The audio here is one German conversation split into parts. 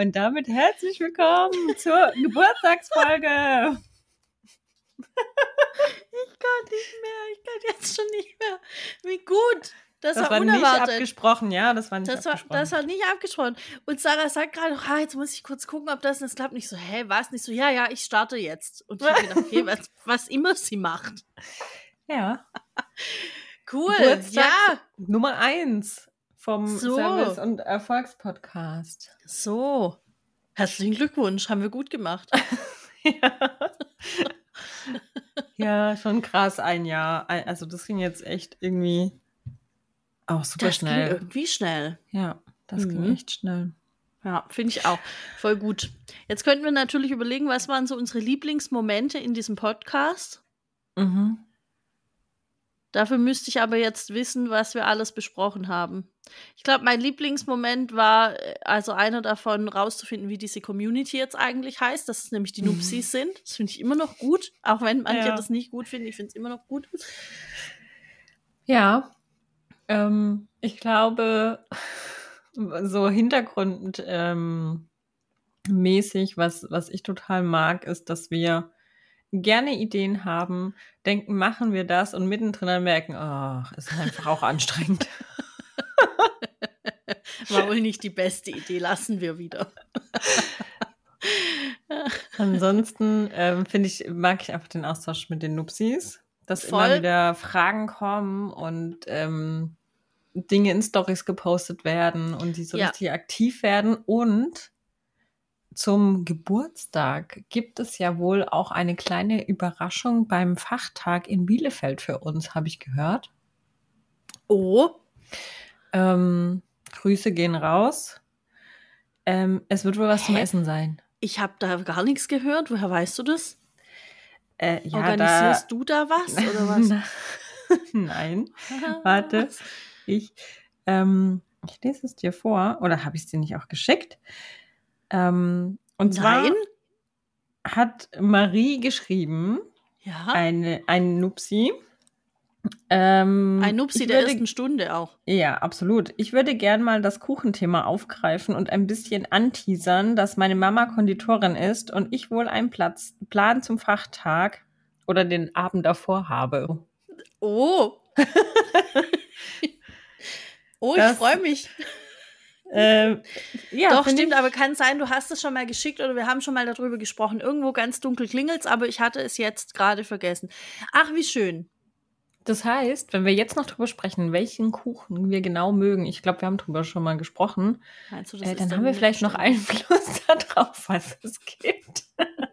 und damit herzlich willkommen zur Geburtstagsfolge. Ich kann nicht mehr, ich kann jetzt schon nicht mehr. Wie gut, das war unerwartet. Nicht abgesprochen, ja, das war nicht abgesprochen. Das war nicht abgesprochen. Und Sarah sagt gerade, jetzt muss ich kurz gucken, ob das klappt. Nicht so, was? Nicht so, ja, ich starte jetzt. Und ich habe gedacht, okay, was immer sie macht. Ja. Cool, Nummer 1 vom Service- und Erfolgspodcast. So, herzlichen Glückwunsch, haben wir gut gemacht. Ja, schon krass, ein Jahr. Also das ging jetzt echt irgendwie auch super schnell. Das ging irgendwie schnell. Ja, das ging echt schnell. Ja, finde ich auch. Voll gut. Jetzt könnten wir natürlich überlegen, was waren so unsere Lieblingsmomente in diesem Podcast. Dafür müsste ich aber jetzt wissen, was wir alles besprochen haben. Ich glaube, mein Lieblingsmoment war, also einer davon, rauszufinden, wie diese Community jetzt eigentlich heißt, dass es nämlich die Nupsis sind. Das finde ich immer noch gut, auch wenn manche das nicht gut finden. Ich finde es immer noch gut. Ja, ich glaube, so hintergrundmäßig, was ich total mag, ist, dass wir gerne Ideen haben, denken, machen wir das und mittendrin dann merken, ist einfach auch anstrengend. War wohl nicht die beste Idee, lassen wir wieder. Ansonsten mag ich einfach den Austausch mit den Nupsis, dass immer wieder Fragen kommen und Dinge in Storys gepostet werden und die so richtig aktiv werden. Und zum Geburtstag gibt es ja wohl auch eine kleine Überraschung beim Fachtag in Bielefeld für uns, habe ich gehört. Oh. Grüße gehen raus. Es wird wohl was zum Essen sein. Ich habe da gar nichts gehört. Woher weißt du das? Organisierst du da was oder was? Nein. Warte. Ich lese es dir vor. Oder habe ich es dir nicht auch geschickt? Und zwar hat Marie geschrieben, ein Nupsi. Ein Nupsi der ersten Stunde auch. Ja, absolut. Ich würde gern mal das Kuchenthema aufgreifen und ein bisschen anteasern, dass meine Mama Konditorin ist und ich wohl einen Plan zum Fachtag oder den Abend davor habe. Oh. Ich freue mich. Doch, stimmt, aber kann sein, du hast es schon mal geschickt oder wir haben schon mal darüber gesprochen. Irgendwo ganz dunkel klingelt's, aber ich hatte es jetzt gerade vergessen. Ach, wie schön. Das heißt, wenn wir jetzt noch drüber sprechen, welchen Kuchen wir genau mögen, ich glaube, wir haben drüber schon mal gesprochen, meinst du, dann haben wir vielleicht noch Einfluss darauf, was es gibt.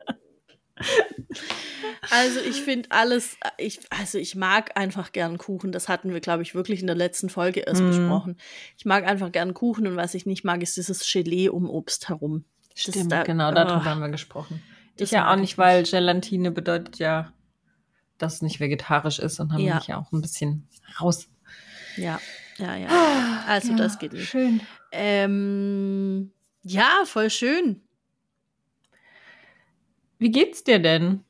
Also ich finde ich mag einfach gern Kuchen. Das hatten wir, glaube ich, wirklich in der letzten Folge erst besprochen. Ich mag einfach gern Kuchen und was ich nicht mag, ist dieses Gelee um Obst herum. Stimmt, genau, darüber haben wir gesprochen. Ich ja auch nicht, weil Gelatine bedeutet ja, dass es nicht vegetarisch ist und haben mich ja auch ein bisschen raus. Ja. Also das geht nicht. Schön. Ja, voll schön. Wie geht's dir denn?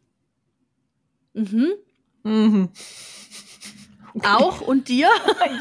Okay. Auch und dir?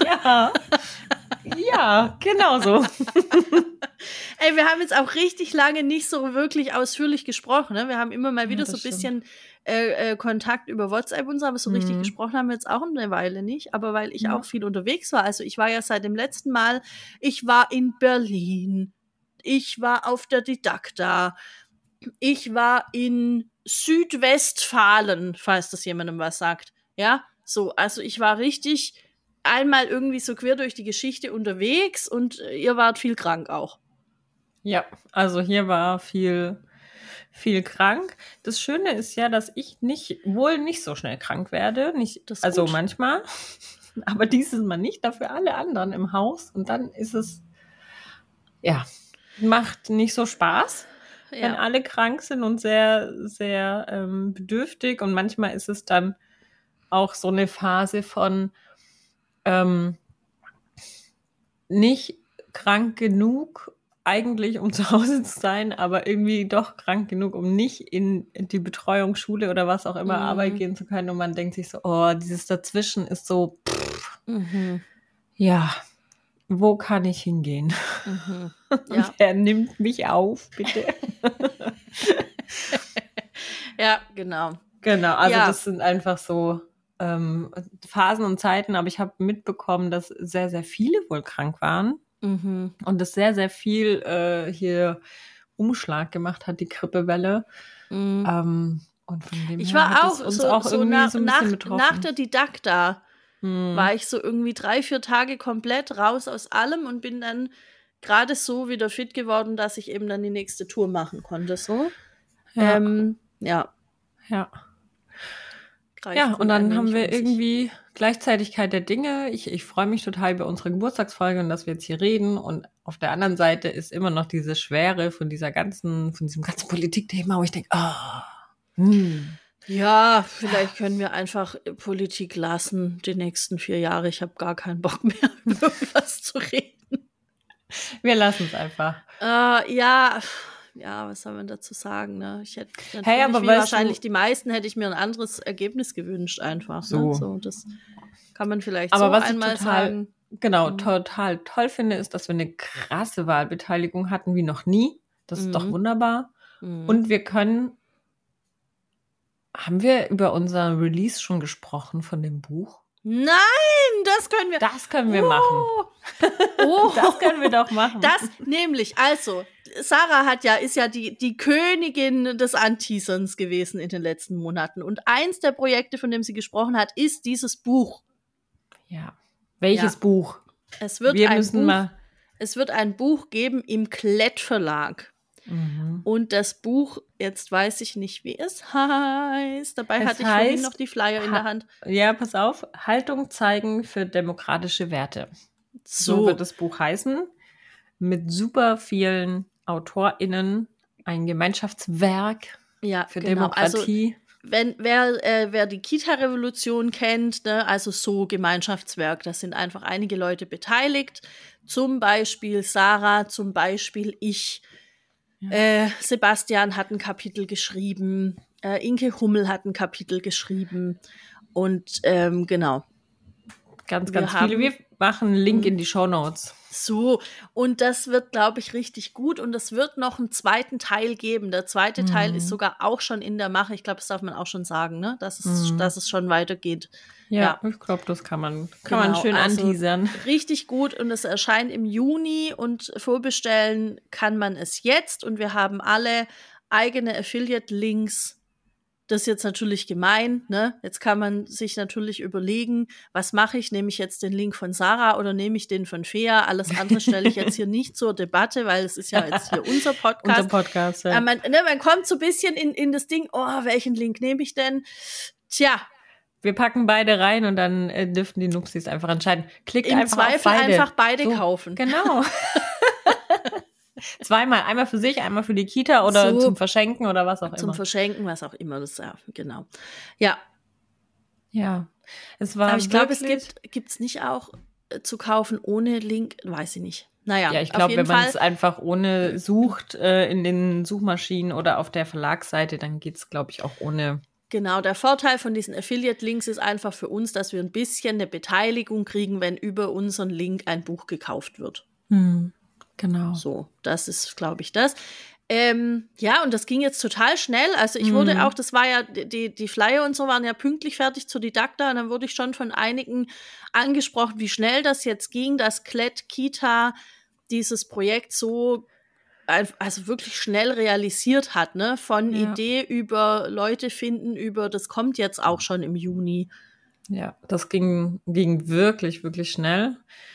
Ja, genau so. Ey, wir haben jetzt auch richtig lange nicht so wirklich ausführlich gesprochen. Ne? Wir haben immer mal wieder so ein bisschen Kontakt über WhatsApp und so, aber so richtig gesprochen haben wir jetzt auch eine Weile nicht. Aber weil ich auch viel unterwegs war. Also ich war ja seit dem letzten Mal, ich war in Berlin, ich war auf der Didakta, ich war in Südwestfalen, falls das jemandem was sagt. Ja, so, also ich war richtig einmal irgendwie so quer durch die Geschichte unterwegs und ihr wart viel krank auch. Ja, also hier war viel krank. Das Schöne ist ja, dass ich wohl nicht so schnell krank werde. Also gut. Manchmal, aber dieses Mal nicht, dafür alle anderen im Haus. Und dann ist es, macht nicht so Spaß, wenn alle krank sind und sehr, sehr bedürftig. Und manchmal ist es dann auch so eine Phase von nicht krank genug, eigentlich um zu Hause zu sein, aber irgendwie doch krank genug, um nicht in die Betreuung, Schule oder was auch immer Arbeit gehen zu können. Und man denkt sich so, dieses Dazwischen ist so, ja. wo kann ich hingehen? Mhm. Ja. Wer nimmt mich auf, bitte? Ja, genau. Genau, also das sind einfach so Phasen und Zeiten, aber ich habe mitbekommen, dass sehr, sehr viele wohl krank waren und das sehr, sehr viel hier Umschlag gemacht hat, die Grippewelle. Und von dem ich her hat war es auch uns so, auch so irgendwie so ein bisschen betroffen. nach der Didakta war ich so irgendwie 3-4 Tage komplett raus aus allem und bin dann gerade so wieder fit geworden, dass ich eben dann die nächste Tour machen konnte. So. Ja. Ja. Ja, und dann haben wir irgendwie Gleichzeitigkeit der Dinge. Ich freue mich total über unsere Geburtstagsfolge und dass wir jetzt hier reden. Und auf der anderen Seite ist immer noch diese Schwere von diesem ganzen Politikthema, wo ich denke, Ja, vielleicht können wir einfach Politik lassen die nächsten 4 Jahre. Ich habe gar keinen Bock mehr, über irgendwas zu reden. Wir lassen es einfach. Ja, was soll man dazu sagen? Ne? Ich hätte aber wie wahrscheinlich die meisten, hätte ich mir ein anderes Ergebnis gewünscht einfach. So. Ne? So, das kann man vielleicht aber so was einmal ich total, sagen. Genau, total toll finde, ist, dass wir eine krasse Wahlbeteiligung hatten wie noch nie. Das ist doch wunderbar. Und wir haben wir über unser Release schon gesprochen von dem Buch? Nein, das können wir. Das können wir machen. Das können wir doch machen. Das nämlich, also, Sarah ist ja die Königin des Anteaserns gewesen in den letzten Monaten. Und eins der Projekte, von dem sie gesprochen hat, ist dieses Buch. Ja. Welches Buch? Es wird ein Buch geben im Klett Verlag. Und das Buch, jetzt weiß ich nicht, wie es heißt. Dabei hatte ich vorhin noch die Flyer in der Hand. Ja, pass auf. Haltung zeigen für demokratische Werte. So wird das Buch heißen. Mit super vielen AutorInnen. Ein Gemeinschaftswerk für Demokratie. Also, wer die Kita-Revolution kennt, ne, also so Gemeinschaftswerk, da sind einfach einige Leute beteiligt. Zum Beispiel Sarah, zum Beispiel ich. Sebastian hat ein Kapitel geschrieben, Inke Hummel hat ein Kapitel geschrieben und genau. Ganz viele. Wir machen einen Link in die Shownotes. So, und das wird, glaube ich, richtig gut und es wird noch einen zweiten Teil geben. Der zweite Teil ist sogar auch schon in der Mache. Ich glaube, das darf man auch schon sagen, ne? Dass es schon weitergeht. Ja, ich glaube, das kann man schön anteasern. Richtig gut und es erscheint im Juni und vorbestellen kann man es jetzt und wir haben alle eigene Affiliate-Links. Das ist jetzt natürlich gemein, ne? Jetzt kann man sich natürlich überlegen, was mache ich? Nehme ich jetzt den Link von Sarah oder nehme ich den von Fea? Alles andere stelle ich jetzt hier nicht zur Debatte, weil es ist ja jetzt hier unser Podcast. Unser Podcast, ja. Man kommt so ein bisschen in das Ding, welchen Link nehme ich denn? Tja. Wir packen beide rein und dann dürften die Nupsis einfach entscheiden. Klickt Im einfach Zweifel auf beide. Einfach beide kaufen. Genau. Zweimal, einmal für sich, einmal für die Kita oder zum Verschenken oder was auch immer. Zum Verschenken, was auch immer, das genau. Ja. Ja. Es war aber ich glaube, es gibt's nicht auch zu kaufen ohne Link, weiß ich nicht. Naja, ja, ich glaube, wenn man es einfach ohne sucht in den Suchmaschinen oder auf der Verlagsseite, dann geht's, glaube ich, auch ohne. Genau, der Vorteil von diesen Affiliate-Links ist einfach für uns, dass wir ein bisschen eine Beteiligung kriegen, wenn über unseren Link ein Buch gekauft wird. Genau. So, das ist, glaube ich, das. Ja, und das ging jetzt total schnell. Also ich wurde auch, das war ja, die Flyer und so waren ja pünktlich fertig zur Didakta und dann wurde ich schon von einigen angesprochen, wie schnell das jetzt ging, dass Klett Kita dieses Projekt so also wirklich schnell realisiert hat, ne? Von Idee über Leute finden, über das kommt jetzt auch schon im Juni. Ja, das ging wirklich, wirklich schnell.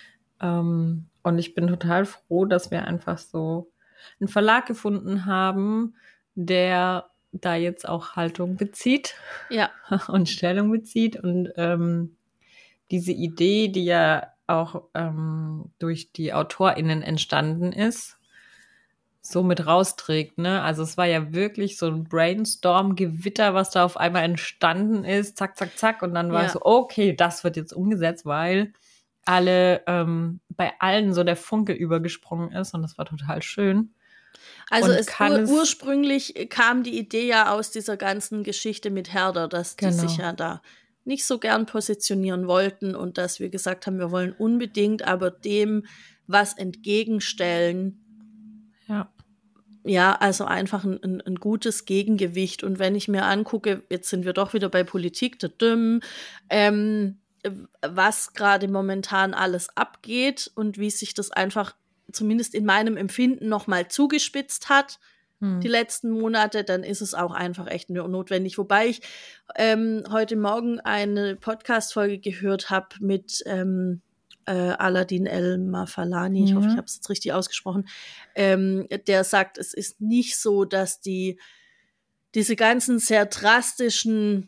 Und ich bin total froh, dass wir einfach so einen Verlag gefunden haben, der da jetzt auch Haltung bezieht und Stellung bezieht. Und diese Idee, die ja auch durch die AutorInnen entstanden ist, so mit rausträgt, ne? Also es war ja wirklich so ein Brainstorm-Gewitter, was da auf einmal entstanden ist, zack, zack, zack. Und dann war es so, okay, das wird jetzt umgesetzt, weil bei allen so der Funke übergesprungen ist und das war total schön. Also ursprünglich kam die Idee ja aus dieser ganzen Geschichte mit Herder, dass die sich ja da nicht so gern positionieren wollten und dass wir gesagt haben, wir wollen unbedingt aber dem was entgegenstellen. Ja. Ja, also einfach ein gutes Gegengewicht. Und wenn ich mir angucke, jetzt sind wir doch wieder bei Politik, was gerade momentan alles abgeht und wie sich das einfach zumindest in meinem Empfinden nochmal zugespitzt hat, die letzten Monate, dann ist es auch einfach echt notwendig. Wobei ich heute Morgen eine Podcast-Folge gehört habe mit Aladin El-Mafalani, ich hoffe, ich habe es jetzt richtig ausgesprochen, der sagt, es ist nicht so, dass diese ganzen sehr drastischen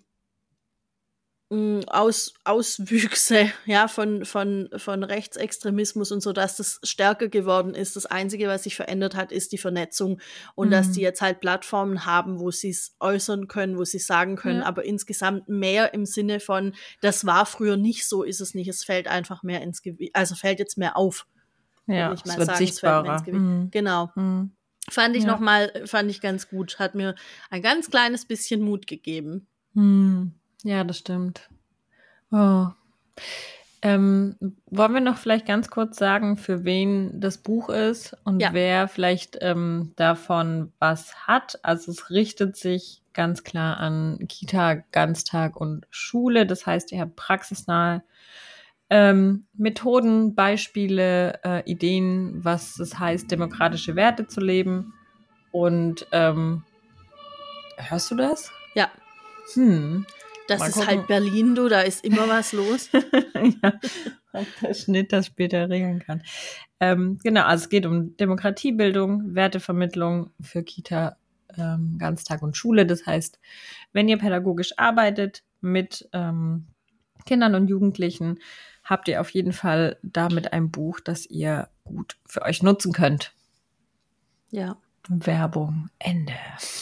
Auswüchse, ja, von Rechtsextremismus und so, dass das stärker geworden ist. Das Einzige, was sich verändert hat, ist die Vernetzung und dass die jetzt halt Plattformen haben, wo sie es äußern können, wo sie es sagen können, aber insgesamt mehr im Sinne von, das war früher nicht so, ist es nicht. Es fällt einfach mehr ins Gewicht, also fällt jetzt mehr auf. Ja, würde ich mal es wird sagen, sichtbarer. es fällt mehr ins Gewicht. Genau. Fand ich ganz gut. Hat mir ein ganz kleines bisschen Mut gegeben. Ja, das stimmt. Oh. Wollen wir noch vielleicht ganz kurz sagen, für wen das Buch ist und wer vielleicht davon was hat? Also es richtet sich ganz klar an Kita, Ganztag und Schule. Das heißt, ihr habt praxisnahe Methoden, Beispiele, Ideen, was es heißt, demokratische Werte zu leben. Und hörst du das? Ja. Das Mal ist gucken. halt Berlin, da ist immer was los. Ja, der Schnitt das später regeln kann. Genau, also es geht um Demokratiebildung, Wertevermittlung für Kita, Ganztag und Schule. Das heißt, wenn ihr pädagogisch arbeitet mit Kindern und Jugendlichen, habt ihr auf jeden Fall damit ein Buch, das ihr gut für euch nutzen könnt. Ja. Werbung, Ende.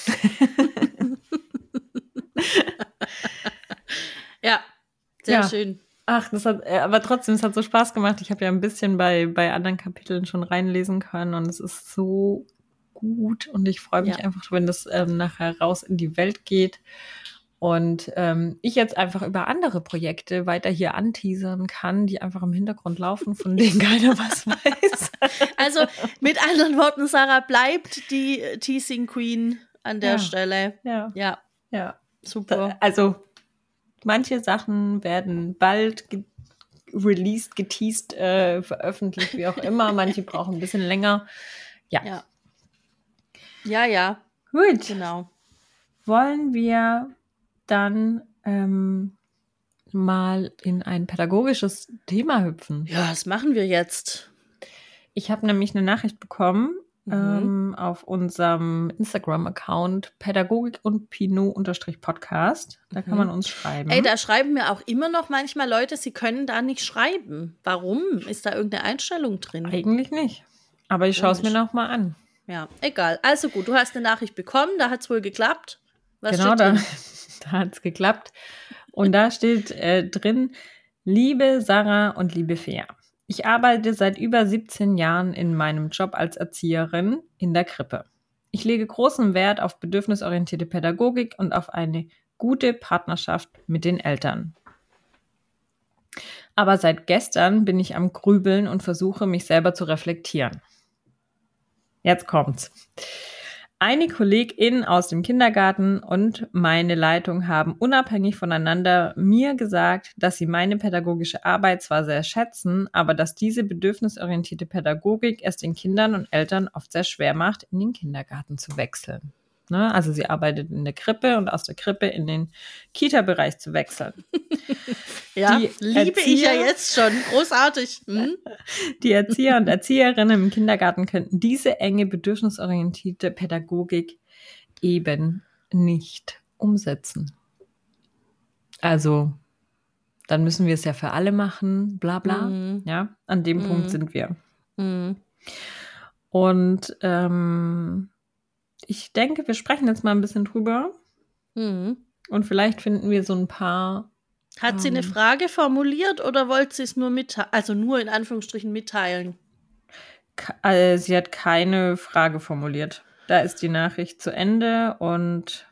Ja, sehr schön. Ach, aber trotzdem, es hat so Spaß gemacht. Ich habe ja ein bisschen bei anderen Kapiteln schon reinlesen können und es ist so gut und ich freue mich einfach, wenn das nachher raus in die Welt geht und ich jetzt einfach über andere Projekte weiter hier anteasern kann, die einfach im Hintergrund laufen, von denen keiner was weiß. Also mit anderen Worten, Sarah bleibt die Teasing Queen an der Stelle. Ja. Super. Also manche Sachen werden bald released, geteased, veröffentlicht, wie auch immer. Manche brauchen ein bisschen länger. Ja. Gut. Genau. Wollen wir dann mal in ein pädagogisches Thema hüpfen? Ja, das machen wir jetzt. Ich habe nämlich eine Nachricht bekommen auf unserem Instagram-Account Pädagogik und Pinot_Podcast. Da kann man uns schreiben. Ey, da schreiben mir auch immer noch manchmal Leute, sie können da nicht schreiben. Warum? Ist da irgendeine Einstellung drin? Eigentlich nicht. Aber ich schaue es mir noch mal an. Ja, egal. Also gut, du hast eine Nachricht bekommen, da hat es wohl geklappt. Was genau, steht drin? Da hat es geklappt. Und da steht drin, liebe Sarah und liebe Fea. Ich arbeite seit über 17 Jahren in meinem Job als Erzieherin in der Krippe. Ich lege großen Wert auf bedürfnisorientierte Pädagogik und auf eine gute Partnerschaft mit den Eltern. Aber seit gestern bin ich am Grübeln und versuche, mich selber zu reflektieren. Jetzt kommt's. Eine KollegInnen aus dem Kindergarten und meine Leitung haben unabhängig voneinander mir gesagt, dass sie meine pädagogische Arbeit zwar sehr schätzen, aber dass diese bedürfnisorientierte Pädagogik es den Kindern und Eltern oft sehr schwer macht, in den Kindergarten zu wechseln. Ne? Also sie arbeitet in der Krippe und aus der Krippe in den Kita-Bereich zu wechseln. Ja, liebe ich ja jetzt schon. Großartig. Die Erzieher und Erzieherinnen im Kindergarten könnten diese enge, bedürfnisorientierte Pädagogik eben nicht umsetzen. Also, dann müssen wir es ja für alle machen, bla bla. Ja, an dem Punkt sind wir. Und ich denke, wir sprechen jetzt mal ein bisschen drüber. Und vielleicht finden wir so ein paar. Hat sie eine Frage formuliert oder wollte sie es nur mitteilen? Also nur in Anführungsstrichen mitteilen? Sie hat keine Frage formuliert. Da ist die Nachricht zu Ende und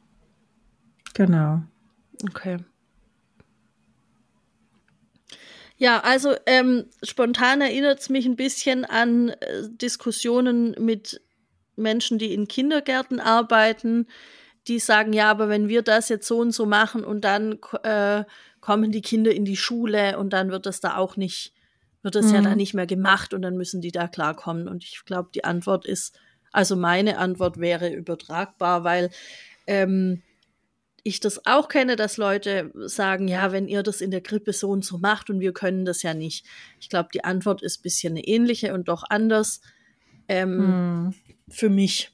genau. Okay. Ja, also spontan erinnert es mich ein bisschen an Diskussionen mit Menschen, die in Kindergärten arbeiten, die sagen, ja, aber wenn wir das jetzt so und so machen und dann kommen die Kinder in die Schule und dann wird das ja da nicht mehr gemacht und dann müssen die da klarkommen. Und ich glaube, meine Antwort wäre übertragbar, weil ich das auch kenne, dass Leute sagen, ja, wenn ihr das in der Krippe so und so macht und wir können das ja nicht. Ich glaube, die Antwort ist ein bisschen eine ähnliche und doch anders für mich.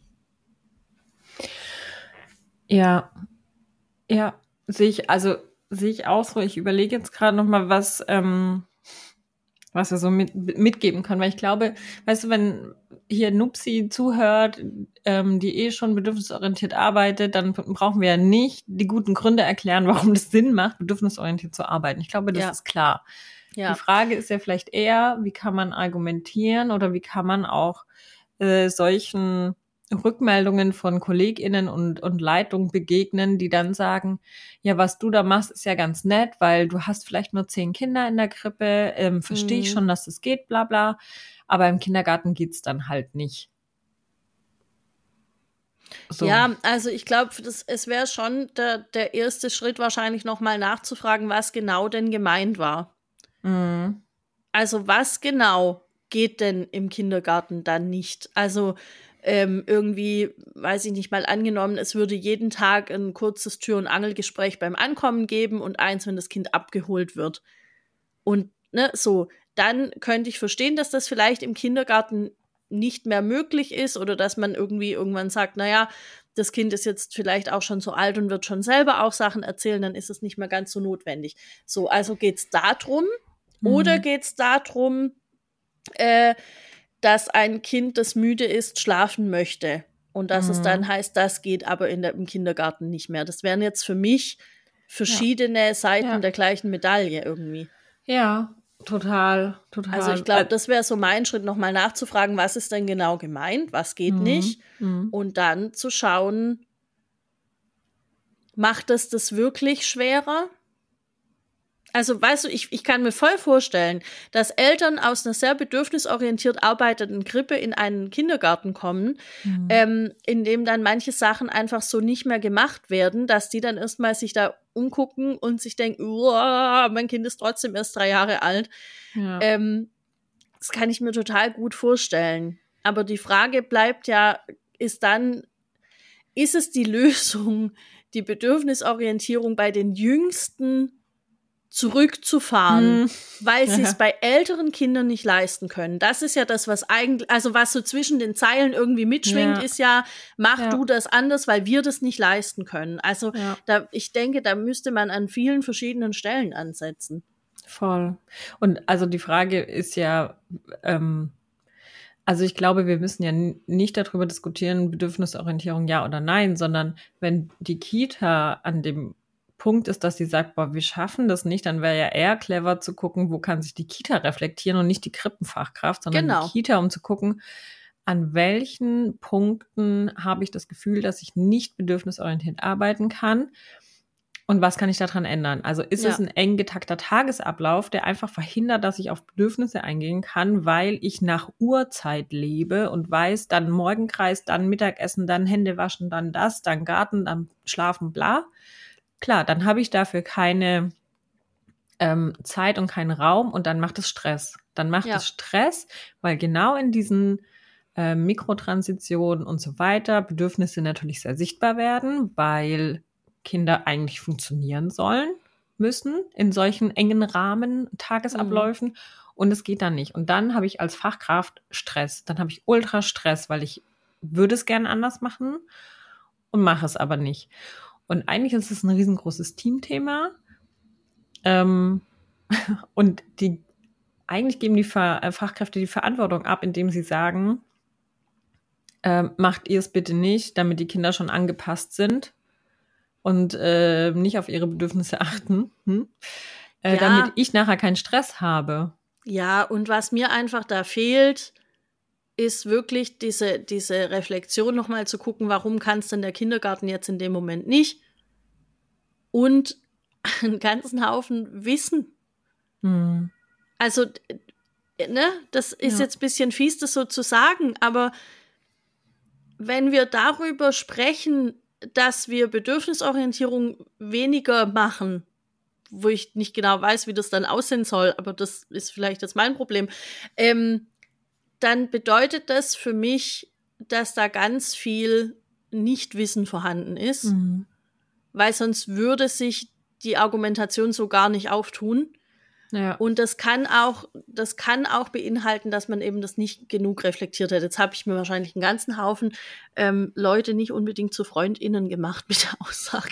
Ja, sehe ich auch so. Ich überlege jetzt gerade noch mal, was wir so mitgeben können, weil ich glaube, weißt du, wenn hier Nupsi zuhört, die schon bedürfnisorientiert arbeitet, dann brauchen wir ja nicht die guten Gründe erklären, warum das Sinn macht, bedürfnisorientiert zu arbeiten. Ich glaube, das ist klar. Ja. Die Frage ist ja vielleicht eher, wie kann man argumentieren oder wie kann man auch solchen Rückmeldungen von KollegInnen und Leitung begegnen, die dann sagen, ja, was du da machst, ist ja ganz nett, weil du hast vielleicht nur 10 Kinder in der Krippe, verstehe ich schon, dass es geht, bla bla, aber im Kindergarten geht's dann halt nicht. So. Ja, also ich glaube, es wäre schon der erste Schritt wahrscheinlich nochmal nachzufragen, was genau denn gemeint war. Mhm. Also was genau geht denn im Kindergarten dann nicht? Also irgendwie, weiß ich nicht, mal angenommen, es würde jeden Tag ein kurzes Tür- und Angelgespräch beim Ankommen geben und eins, wenn das Kind abgeholt wird. Und so, dann könnte ich verstehen, dass das vielleicht im Kindergarten nicht mehr möglich ist oder dass man irgendwann sagt, naja, das Kind ist jetzt vielleicht auch schon so alt und wird schon selber auch Sachen erzählen, dann ist es nicht mehr ganz so notwendig. So, also geht's darum oder geht's darum, dass ein Kind, das müde ist, schlafen möchte. Und dass es dann heißt, das geht aber im Kindergarten nicht mehr. Das wären jetzt für mich verschiedene Seiten der gleichen Medaille irgendwie. Ja, total. Also ich glaube, das wäre so mein Schritt, nochmal nachzufragen, was ist denn genau gemeint, was geht nicht. Und dann zu schauen, macht das wirklich schwerer? Also, weißt du, ich kann mir voll vorstellen, dass Eltern aus einer sehr bedürfnisorientiert arbeitenden Krippe in einen Kindergarten kommen, in dem dann manche Sachen einfach so nicht mehr gemacht werden, dass die dann erstmal sich da umgucken und sich denken, mein Kind ist trotzdem erst 3 Jahre alt. Ja. Das kann ich mir total gut vorstellen. Aber die Frage bleibt ja, ist es die Lösung, die Bedürfnisorientierung bei den Jüngsten zurückzufahren, weil sie es bei älteren Kindern nicht leisten können. Das ist ja das, was eigentlich, also was so zwischen den Zeilen irgendwie mitschwingt, ist ja, mach du das anders, weil wir das nicht leisten können. Also ich denke, da müsste man an vielen verschiedenen Stellen ansetzen. Voll. Und also die Frage ist ja, also ich glaube, wir müssen ja nicht darüber diskutieren, Bedürfnisorientierung ja oder nein, sondern wenn die Kita an dem Punkt ist, dass sie sagt, boah, wir schaffen das nicht, dann wäre ja eher clever zu gucken, wo kann sich die Kita reflektieren und nicht die Krippenfachkraft, sondern die Kita, um zu gucken, an welchen Punkten habe ich das Gefühl, dass ich nicht bedürfnisorientiert arbeiten kann und was kann ich daran ändern? Also ist es ein eng getakter Tagesablauf, der einfach verhindert, dass ich auf Bedürfnisse eingehen kann, weil ich nach Uhrzeit lebe und weiß, dann Morgenkreis, dann Mittagessen, dann Hände waschen, dann das, dann Garten, dann schlafen, bla. Klar, dann habe ich dafür keine Zeit und keinen Raum und dann macht es Stress. Dann macht es Stress, weil genau in diesen Mikrotransitionen und so weiter Bedürfnisse natürlich sehr sichtbar werden, weil Kinder eigentlich funktionieren müssen in solchen engen Rahmen, Tagesabläufen und es geht dann nicht. Und dann habe ich als Fachkraft Stress. Dann habe ich Ultrastress, weil ich würde es gerne anders machen und mache es aber nicht. Und eigentlich ist es ein riesengroßes Teamthema. Und eigentlich geben die Fachkräfte die Verantwortung ab, indem sie sagen, macht ihr es bitte nicht, damit die Kinder schon angepasst sind und nicht auf ihre Bedürfnisse achten, damit ich nachher keinen Stress habe. Ja, und was mir einfach da fehlt, ist wirklich diese Reflexion nochmal zu gucken, warum kann es denn der Kindergarten jetzt in dem Moment nicht? Und einen ganzen Haufen Wissen. Also, ne, das ist jetzt ein bisschen fies, das so zu sagen, aber wenn wir darüber sprechen, dass wir Bedürfnisorientierung weniger machen, wo ich nicht genau weiß, wie das dann aussehen soll, aber das ist vielleicht jetzt mein Problem, dann bedeutet das für mich, dass da ganz viel Nichtwissen vorhanden ist, weil sonst würde sich die Argumentation so gar nicht auftun. Ja. Und das kann auch beinhalten, dass man eben das nicht genug reflektiert hat. Jetzt habe ich mir wahrscheinlich einen ganzen Haufen Leute nicht unbedingt zu FreundInnen gemacht mit der Aussage.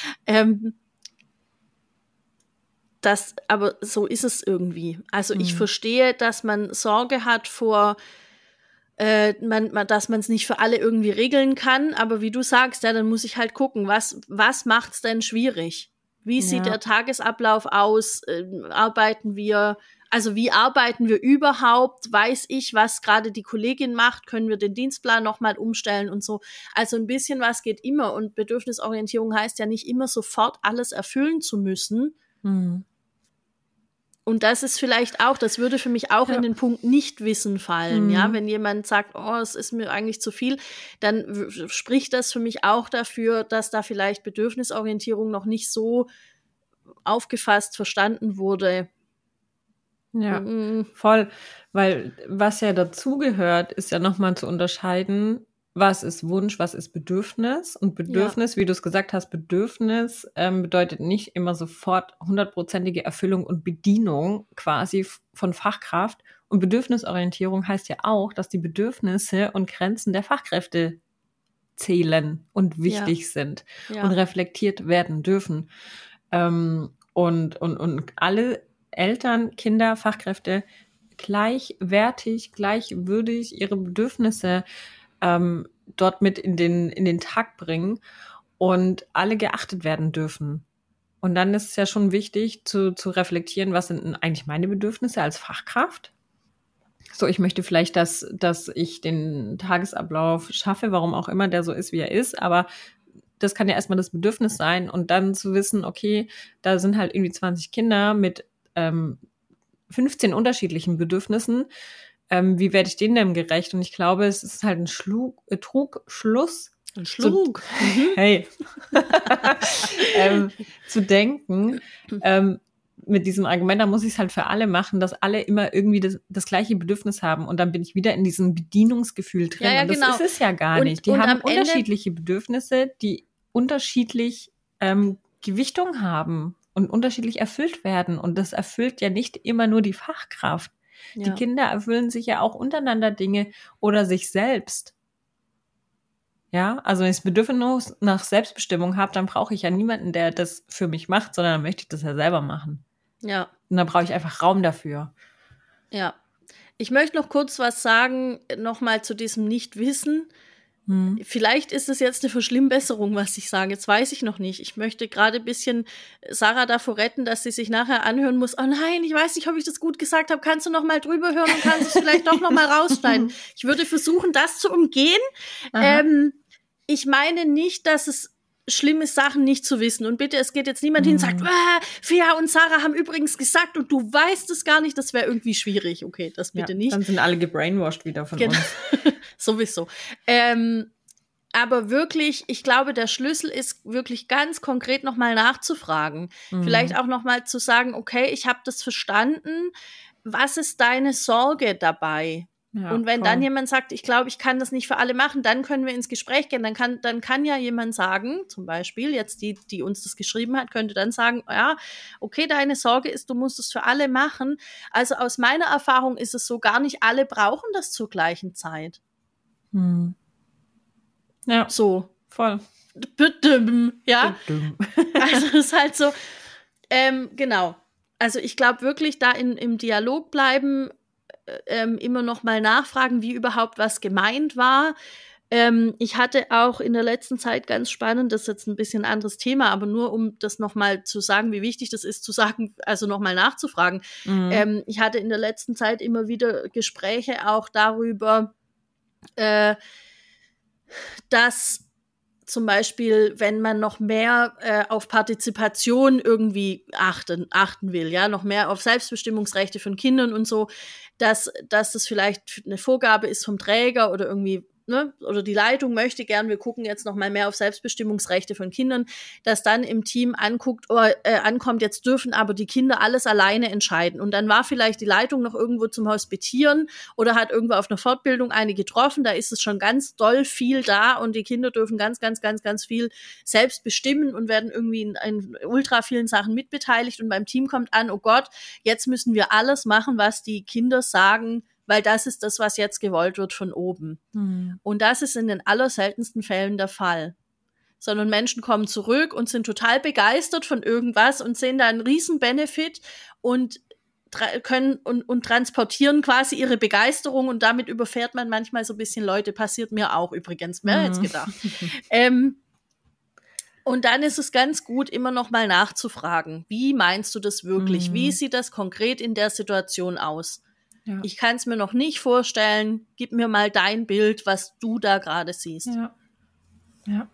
Aber so ist es irgendwie. Also ich verstehe, dass man Sorge hat vor, dass man es nicht für alle irgendwie regeln kann. Aber wie du sagst, ja, dann muss ich halt gucken, was macht's denn schwierig? Wie sieht der Tagesablauf aus? Wie arbeiten wir überhaupt? Weiß ich, was gerade die Kollegin macht? Können wir den Dienstplan nochmal umstellen und so? Also ein bisschen was geht immer. Und Bedürfnisorientierung heißt ja nicht immer sofort alles erfüllen zu müssen. Und das ist vielleicht auch, das würde für mich auch in den Punkt Nichtwissen fallen, ja. Wenn jemand sagt, oh, es ist mir eigentlich zu viel, dann spricht das für mich auch dafür, dass da vielleicht Bedürfnisorientierung noch nicht so aufgefasst, verstanden wurde. Ja, voll. Weil was ja dazugehört, ist ja nochmal zu unterscheiden, was ist Wunsch, was ist Bedürfnis. Und Bedürfnis, wie du es gesagt hast, Bedürfnis bedeutet nicht immer sofort 100%ige Erfüllung und Bedienung quasi von Fachkraft. Und Bedürfnisorientierung heißt ja auch, dass die Bedürfnisse und Grenzen der Fachkräfte zählen und wichtig sind und reflektiert werden dürfen. Und alle Eltern, Kinder, Fachkräfte gleichwertig, gleichwürdig ihre Bedürfnisse dort mit in den Tag bringen und alle geachtet werden dürfen. Und dann ist es ja schon wichtig zu reflektieren, was sind denn eigentlich meine Bedürfnisse als Fachkraft? So, ich möchte vielleicht, dass ich den Tagesablauf schaffe, warum auch immer der so ist, wie er ist, aber das kann ja erstmal das Bedürfnis sein und dann zu wissen, okay, da sind halt irgendwie 20 Kinder mit 15 unterschiedlichen Bedürfnissen. Wie werde ich denen denn gerecht? Und ich glaube, es ist halt ein Trugschluss. Ein Schlug. Hey. Zu denken, mit diesem Argument, da muss ich es halt für alle machen, dass alle immer irgendwie das gleiche Bedürfnis haben. Und dann bin ich wieder in diesem Bedienungsgefühl drin. Ja, und das ist es ja gar nicht. Die haben unterschiedliche Bedürfnisse, die unterschiedlich Gewichtung haben und unterschiedlich erfüllt werden. Und das erfüllt ja nicht immer nur die Fachkraft. Ja. Die Kinder erfüllen sich ja auch untereinander Dinge oder sich selbst. Ja, also wenn ich das Bedürfnis nach Selbstbestimmung habe, dann brauche ich ja niemanden, der das für mich macht, sondern dann möchte ich das ja selber machen. Ja. Und dann brauche ich einfach Raum dafür. Ja. Ich möchte noch kurz was sagen, nochmal zu diesem Nichtwissen. Vielleicht ist es jetzt eine Verschlimmbesserung, was ich sage. Jetzt weiß ich noch nicht. Ich möchte gerade ein bisschen Sarah davor retten, dass sie sich nachher anhören muss. Oh nein, ich weiß nicht, ob ich das gut gesagt habe. Kannst du noch mal drüber hören und kannst es vielleicht doch noch mal rausschneiden? Ich würde versuchen, das zu umgehen. Ich meine nicht, dass es schlimm ist, Sachen nicht zu wissen. Und bitte, es geht jetzt niemand hin und sagt, Fia und Sarah haben übrigens gesagt und du weißt es gar nicht. Das wäre irgendwie schwierig. Okay, das bitte nicht. Dann sind alle gebrainwashed wieder von uns. Sowieso. Aber wirklich, ich glaube, der Schlüssel ist wirklich ganz konkret nochmal nachzufragen. Vielleicht auch nochmal zu sagen, okay, ich habe das verstanden. Was ist deine Sorge dabei? Ja, und wenn dann jemand sagt, ich glaube, ich kann das nicht für alle machen, dann können wir ins Gespräch gehen. Dann kann ja jemand sagen, zum Beispiel, jetzt die uns das geschrieben hat, könnte dann sagen, ja, okay, deine Sorge ist, du musst es für alle machen. Also aus meiner Erfahrung ist es so, gar nicht alle brauchen das zur gleichen Zeit. Ja, so. Voll. Ja, also es ist halt so, genau. Also ich glaube wirklich, da im Dialog bleiben, immer noch mal nachfragen, wie überhaupt was gemeint war. Ich hatte auch in der letzten Zeit ganz spannend, das ist jetzt ein bisschen ein anderes Thema, aber nur um das noch mal zu sagen, wie wichtig das ist, zu sagen, also noch mal nachzufragen. Ich hatte in der letzten Zeit immer wieder Gespräche auch darüber, dass zum Beispiel, wenn man noch mehr auf Partizipation irgendwie achten will, ja, noch mehr auf Selbstbestimmungsrechte von Kindern und so, dass das vielleicht eine Vorgabe ist vom Träger oder irgendwie, ne, oder die Leitung möchte gern, wir gucken jetzt noch mal mehr auf Selbstbestimmungsrechte von Kindern, dass dann im Team ankommt, jetzt dürfen aber die Kinder alles alleine entscheiden. Und dann war vielleicht die Leitung noch irgendwo zum Hospitieren oder hat irgendwo auf einer Fortbildung eine getroffen, da ist es schon ganz doll viel da und die Kinder dürfen ganz, ganz, ganz, ganz viel selbst bestimmen und werden irgendwie in ultra vielen Sachen mitbeteiligt und beim Team kommt an, oh Gott, jetzt müssen wir alles machen, was die Kinder sagen, weil das ist das, was jetzt gewollt wird von oben. Und das ist in den allerseltensten Fällen der Fall. Sondern Menschen kommen zurück und sind total begeistert von irgendwas und sehen da einen riesen Benefit und können und transportieren quasi ihre Begeisterung und damit überfährt man manchmal so ein bisschen Leute. Passiert mir auch übrigens, wer hätte es gedacht. Und dann ist es ganz gut, immer noch mal nachzufragen. Wie meinst du das wirklich? Wie sieht das konkret in der Situation aus? Ja. Ich kann es mir noch nicht vorstellen. Gib mir mal dein Bild, was du da gerade siehst. Ja. Ja.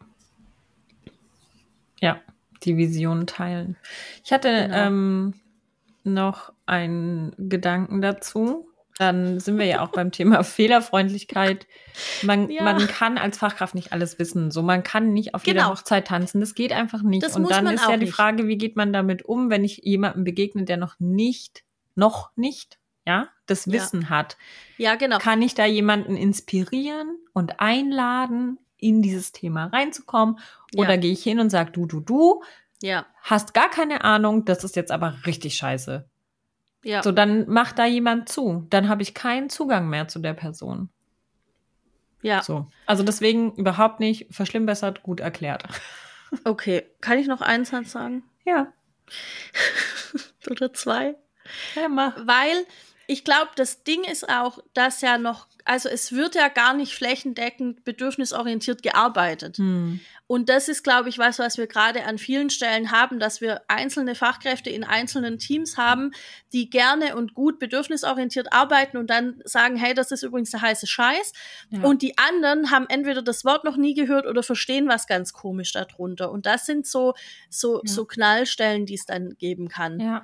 Ja, die Vision teilen. Ich hatte noch einen Gedanken dazu. Dann sind wir ja auch beim Thema Fehlerfreundlichkeit. Man kann als Fachkraft nicht alles wissen. So, man kann nicht auf jeder Hochzeit tanzen. Das geht einfach nicht. Das und dann ist ja die nicht. Frage, wie geht man damit um, wenn ich jemandem begegne, der noch nicht das Wissen hat. Ja, genau. Kann ich da jemanden inspirieren und einladen, in dieses Thema reinzukommen? Oder gehe ich hin und sage, du hast gar keine Ahnung, das ist jetzt aber richtig scheiße. Ja. So, dann macht da jemand zu. Dann habe ich keinen Zugang mehr zu der Person. Ja. So. Also deswegen überhaupt nicht verschlimmbessert, gut erklärt. Okay. Kann ich noch einen Satz sagen? Ja. Oder zwei? Ja, mach. Weil ich glaube, das Ding ist auch, dass ja noch, also es wird ja gar nicht flächendeckend bedürfnisorientiert gearbeitet. Und das ist, glaube ich, was wir gerade an vielen Stellen haben, dass wir einzelne Fachkräfte in einzelnen Teams haben, die gerne und gut bedürfnisorientiert arbeiten und dann sagen, hey, das ist übrigens der heiße Scheiß. Ja. Und die anderen haben entweder das Wort noch nie gehört oder verstehen was ganz komisch darunter. Und das sind so Knallstellen, die es dann geben kann. Ja.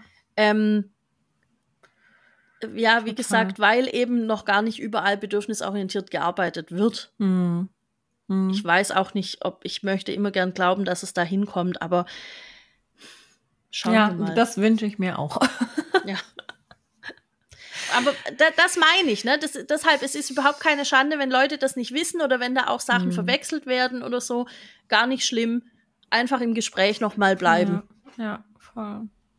Ja, wie gesagt, weil eben noch gar nicht überall bedürfnisorientiert gearbeitet wird. Ich weiß auch nicht, ich möchte immer gern glauben, dass es da hinkommt, aber schauen wir mal. Ja, das wünsche ich mir auch. Ja. Aber das meine ich, ne? Deshalb, es ist überhaupt keine Schande, wenn Leute das nicht wissen oder wenn da auch Sachen verwechselt werden oder so. Gar nicht schlimm. Einfach im Gespräch noch mal bleiben. Ja, voll.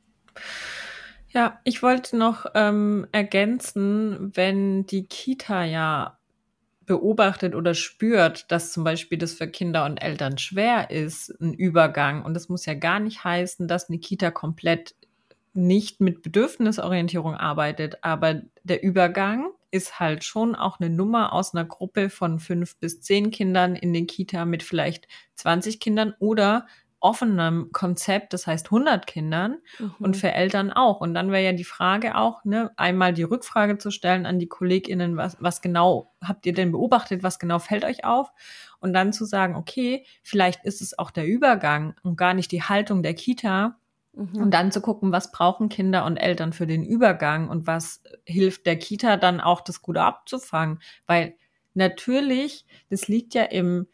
Ja, ich wollte noch ergänzen, wenn die Kita ja beobachtet oder spürt, dass zum Beispiel das für Kinder und Eltern schwer ist, ein Übergang. Und das muss ja gar nicht heißen, dass eine Kita komplett nicht mit Bedürfnisorientierung arbeitet. Aber der Übergang ist halt schon auch eine Nummer aus einer Gruppe von 5 bis 10 Kindern in den Kita mit vielleicht 20 Kindern oder offenem Konzept, das heißt 100 Kindern und für Eltern auch. Und dann wäre ja die Frage auch, ne, einmal die Rückfrage zu stellen an die KollegInnen, was genau habt ihr denn beobachtet, was genau fällt euch auf? Und dann zu sagen, okay, vielleicht ist es auch der Übergang und gar nicht die Haltung der Kita. Und dann zu gucken, was brauchen Kinder und Eltern für den Übergang und was hilft der Kita dann auch, das gut abzufangen. Weil natürlich, das liegt ja in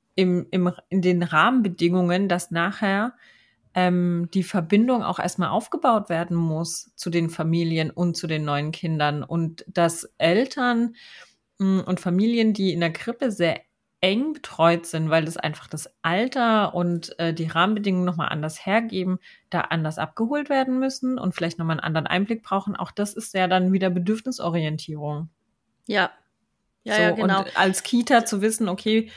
den Rahmenbedingungen, dass nachher die Verbindung auch erstmal aufgebaut werden muss zu den Familien und zu den neuen Kindern und dass Eltern und Familien, die in der Krippe sehr eng betreut sind, weil das einfach das Alter und die Rahmenbedingungen nochmal anders hergeben, da anders abgeholt werden müssen und vielleicht nochmal einen anderen Einblick brauchen. Auch das ist ja dann wieder Bedürfnisorientierung. Ja. Ja, so, ja, genau. Und als Kita zu wissen, okay,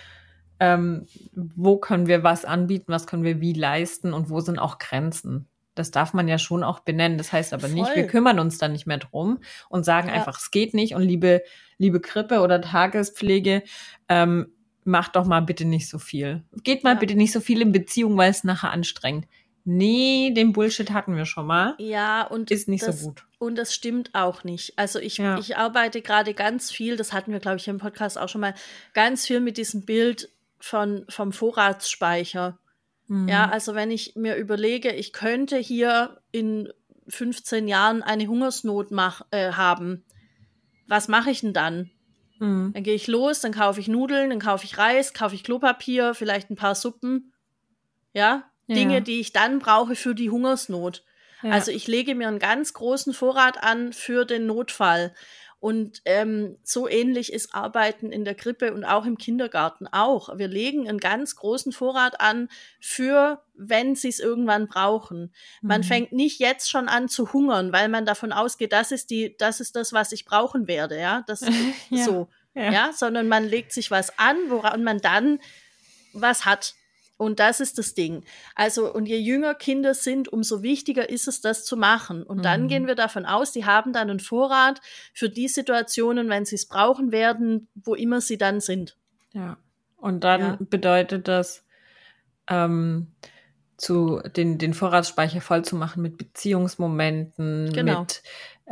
wo können wir was anbieten, was können wir wie leisten und wo sind auch Grenzen. Das darf man ja schon auch benennen. Das heißt aber nicht, wir kümmern uns da nicht mehr drum und sagen einfach, es geht nicht und liebe Krippe oder Tagespflege, macht doch mal bitte nicht so viel. Geht mal bitte nicht so viel in Beziehung, weil es nachher anstrengend. Nee, den Bullshit hatten wir schon mal. Ja, und ist nicht so gut. Und das stimmt auch nicht. Also ich arbeite gerade ganz viel, das hatten wir, glaube ich, im Podcast auch schon mal, ganz viel mit diesem Bild, vom Vorratsspeicher. Ja, also wenn ich mir überlege, ich könnte hier in 15 Jahren eine Hungersnot haben, was mache ich denn dann? Dann gehe ich los, dann kaufe ich Nudeln, dann kaufe ich Reis, kaufe ich Klopapier, vielleicht ein paar Suppen. Ja, Dinge, die ich dann brauche für die Hungersnot. Ja. Also ich lege mir einen ganz großen Vorrat an für den Notfall. Und so ähnlich ist Arbeiten in der Krippe und auch im Kindergarten auch. Wir legen einen ganz großen Vorrat an für, wenn sie es irgendwann brauchen. Man fängt nicht jetzt schon an zu hungern, weil man davon ausgeht, das ist das, was ich brauchen werde, ja, das so, ja, sondern man legt sich was an, woran man dann was hat. Und das ist das Ding. Also, und je jünger Kinder sind, umso wichtiger ist es, das zu machen. Und dann gehen wir davon aus, die haben dann einen Vorrat für die Situationen, wenn sie es brauchen werden, wo immer sie dann sind. Ja. Und dann bedeutet das, den Vorratsspeicher voll zu machen mit Beziehungsmomenten, mit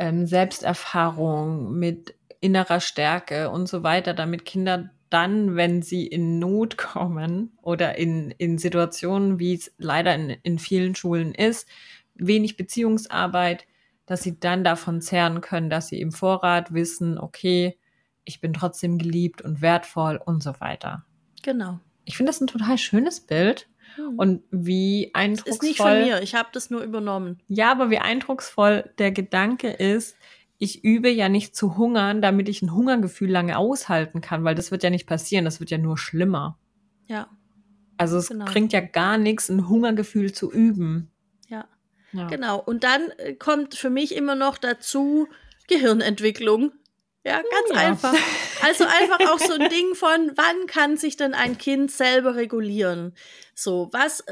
Selbsterfahrung, mit innerer Stärke und so weiter, damit Kinder dann, wenn sie in Not kommen oder in Situationen, wie es leider in vielen Schulen ist, wenig Beziehungsarbeit, dass sie dann davon zehren können, dass sie im Vorrat wissen, okay, ich bin trotzdem geliebt und wertvoll und so weiter. Genau. Ich finde das ein total schönes Bild und wie eindrucksvoll. Ist nicht von mir, ich habe das nur übernommen. Ja, aber wie eindrucksvoll der Gedanke ist, ich übe ja nicht zu hungern, damit ich ein Hungergefühl lange aushalten kann, weil das wird ja nicht passieren, das wird ja nur schlimmer. Ja. Also es bringt ja gar nichts, ein Hungergefühl zu üben. Ja, genau. Und dann kommt für mich immer noch dazu Gehirnentwicklung. Ja, ganz einfach. Also einfach auch so ein Ding von, wann kann sich denn ein Kind selber regulieren? So,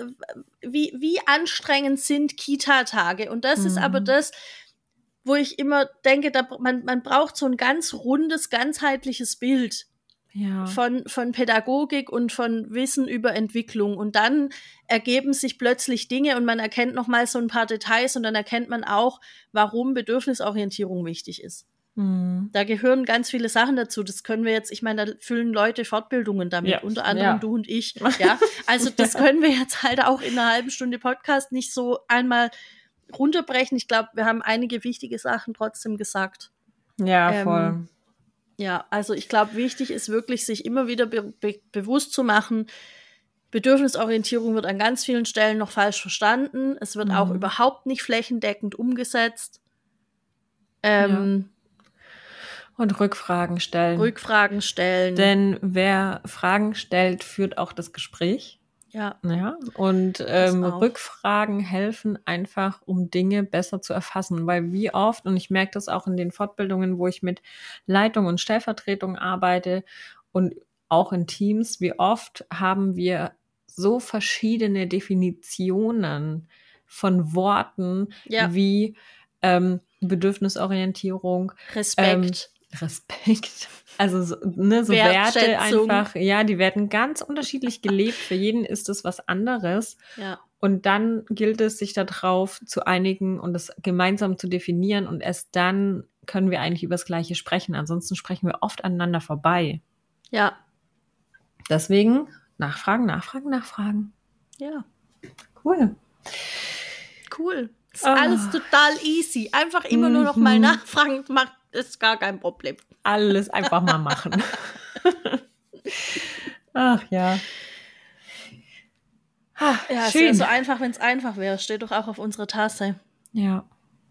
wie anstrengend sind Kita-Tage? Und das ist aber das, wo ich immer denke, man braucht so ein ganz rundes, ganzheitliches Bild von Pädagogik und von Wissen über Entwicklung. Und dann ergeben sich plötzlich Dinge und man erkennt noch mal so ein paar Details und dann erkennt man auch, warum Bedürfnisorientierung wichtig ist. Da gehören ganz viele Sachen dazu. Das können wir jetzt, ich meine, da füllen Leute Fortbildungen damit, unter anderem du und ich. Ja, also das können wir jetzt halt auch in einer halben Stunde Podcast nicht so einmal runterbrechen. Ich glaube, wir haben einige wichtige Sachen trotzdem gesagt. Ja, voll. Ja, also ich glaube, wichtig ist wirklich, sich immer wieder bewusst zu machen, Bedürfnisorientierung wird an ganz vielen Stellen noch falsch verstanden. Es wird auch überhaupt nicht flächendeckend umgesetzt. Und Rückfragen stellen. Denn wer Fragen stellt, führt auch das Gespräch. Ja. Und Rückfragen helfen einfach, um Dinge besser zu erfassen. Weil wie oft, und ich merke das auch in den Fortbildungen, wo ich mit Leitung und Stellvertretung arbeite und auch in Teams, wie oft haben wir so verschiedene Definitionen von Worten wie Bedürfnisorientierung, Respekt. Also so Werte einfach, die werden ganz unterschiedlich gelebt. Für jeden ist es was anderes. Ja. Und dann gilt es, sich darauf zu einigen und es gemeinsam zu definieren. Und erst dann können wir eigentlich über das Gleiche sprechen. Ansonsten sprechen wir oft aneinander vorbei. Ja. Deswegen nachfragen. Ja. Cool. Ist alles total easy. Einfach immer nur noch mal nachfragen, ist gar kein Problem. Alles einfach mal machen. Ach ja. Ja, es wäre so einfach, wenn es einfach wäre. Steht doch auch auf unserer Tasse. Ja.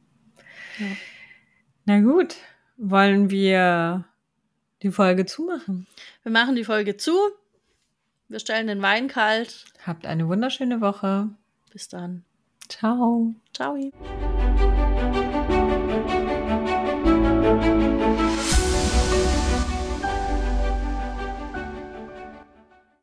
Na gut, wollen wir die Folge zumachen? Wir machen die Folge zu. Wir stellen den Wein kalt. Habt eine wunderschöne Woche. Bis dann. Ciao. Ciao.